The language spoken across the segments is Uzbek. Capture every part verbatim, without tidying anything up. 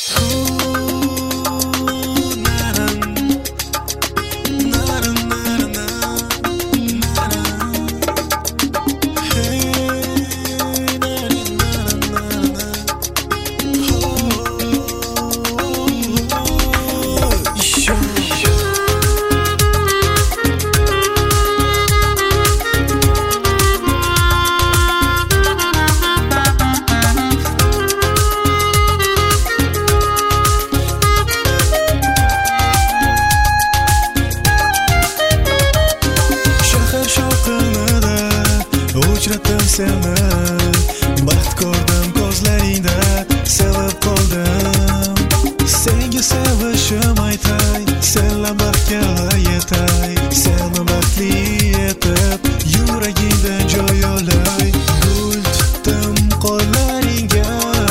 Uchratim seni, baxt ko'rdim ko'zlaringda, sevib qoldim. Senga sevishim aytay, senla baxtga yetay, seni baxtli etib yuragingda joy olay. Gul tutdim qo'llaringga,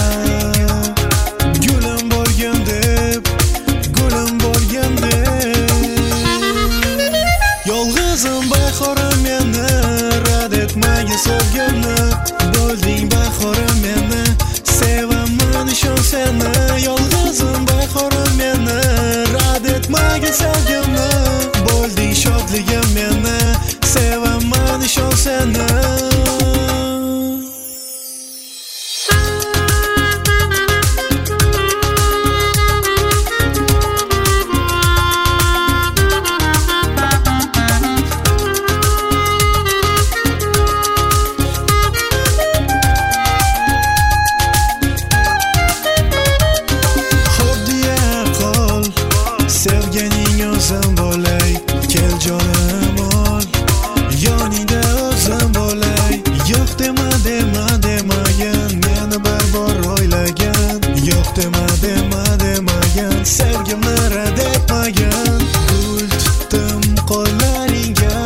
gulim borgin deb, gulim borgin deb. Yolg'izim bahorim meni, rad etmagin sevgimni. Bo'lding bahorim meni, sevaman ishon seni. Yolg'izim bahorim meni, rad etmagin sevgimni. Bo'lding shodligim meni, sevaman ishon seni. Sevganing o'zim bo'lay, kel jonim ol, yoningda o'zim bo'lay. Yo'q dema dema demagin, meni bir bor o'ylagan. Yo'q dema dema demagin, sevgimni rad etmagin. Gul tutdim qo'llaringga,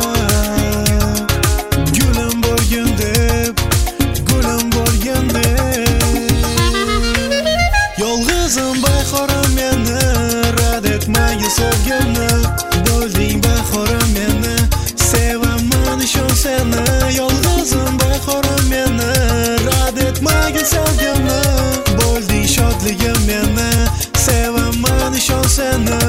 gulim bo'lgin deb, gulim bo'lgin deb. Yolg'izim bahorim meni, rad etmagin sevgimni. Bo'lding bahorim meni, sevaman ishon seni. Yolg'izim bahorim meni, rad etmagin sevgimni. Bo'lding shodligim meni, sevaman ishon seni.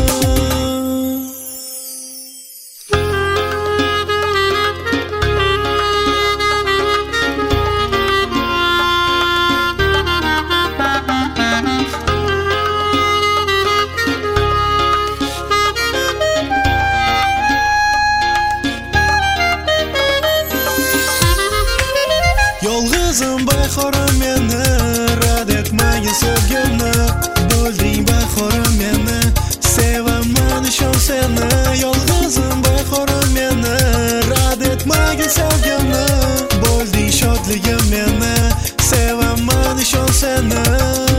Yolg'izim bahorim meni, rad etmagin sevgimni. Bo'lding bahorim meni, sevaman ishon seni. Yolg'izim bahorim meni, rad etmagin sevgimni. Bo'lding shodligim meni, sevaman ishon seni.